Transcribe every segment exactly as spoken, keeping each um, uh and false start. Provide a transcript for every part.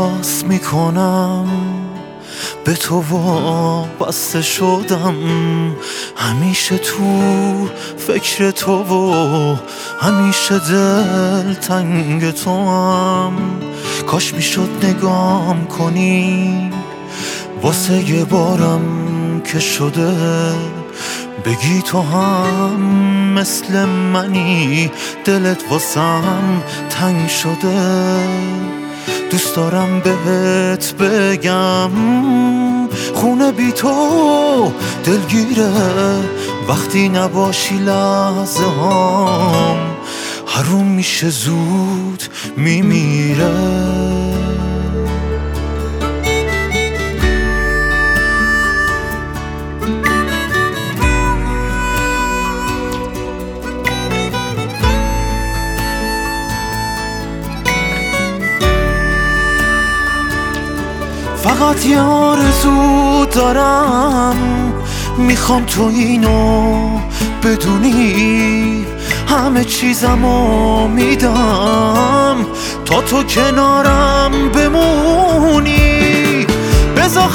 احساس میکنم به تو وابسته شدم، همیشه تو فکر تو و همیشه دل تنگ تو هم. کاش میشد نگام کنی واسه یه بارم که شده، بگی تو هم مثل منی دلت واسم تنگ شده. دوست دارم بهت بگم خونه بی تو دلگیره، وقتی نباشی لحظه هام حروم میشه زود میمیره. فقط یه آرزو دارم، میخوام تو اینو بدونی، همه چیزمو میدم تا تو کنارم بمونی. بذار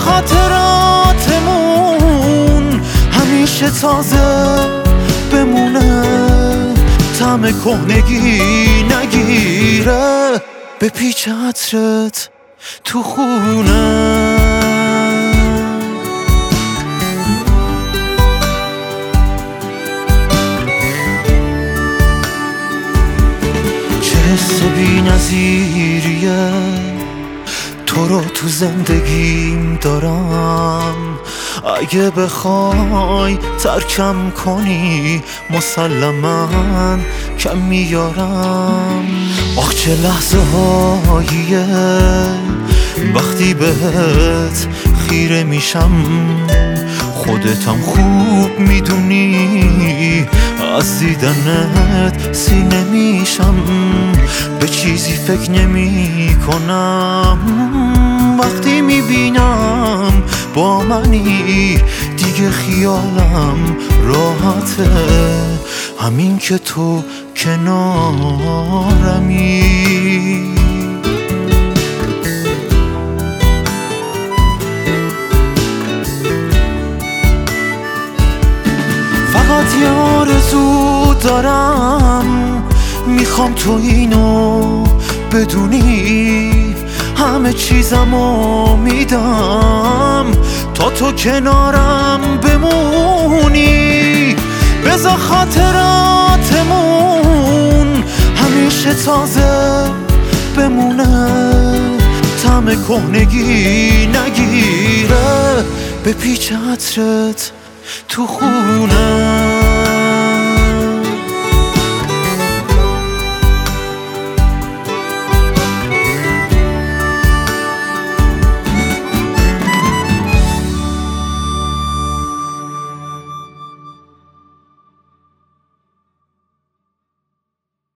خاطراتمون همیشه تازه بمونه، طعم کهنگی نگیره، به پیچ عطرت تو خونه. چه حس بی نظیریه تو رو تو زندگیم دارم، اگه بخوای ترکم کنی مسلماً کم میارم. آخ چه لحظه هاییه وقتی بهت خیره میشم، خودتم خوب میدونی از دیدنت سینه میشم. به چیزی فکر نمی کنم وقتی میبینم با منی، دیگه خیالم راحته همین که تو کنارمی. فقط یه آرزو دارم، میخوام تو اینو بدونی، همه چیزمو میدم تا تو کنارم بمونی. بذار خاطراتمون همیشه تازه بمونه، طعم کهنگی نگیره، به پیچ عطرت تو خونه.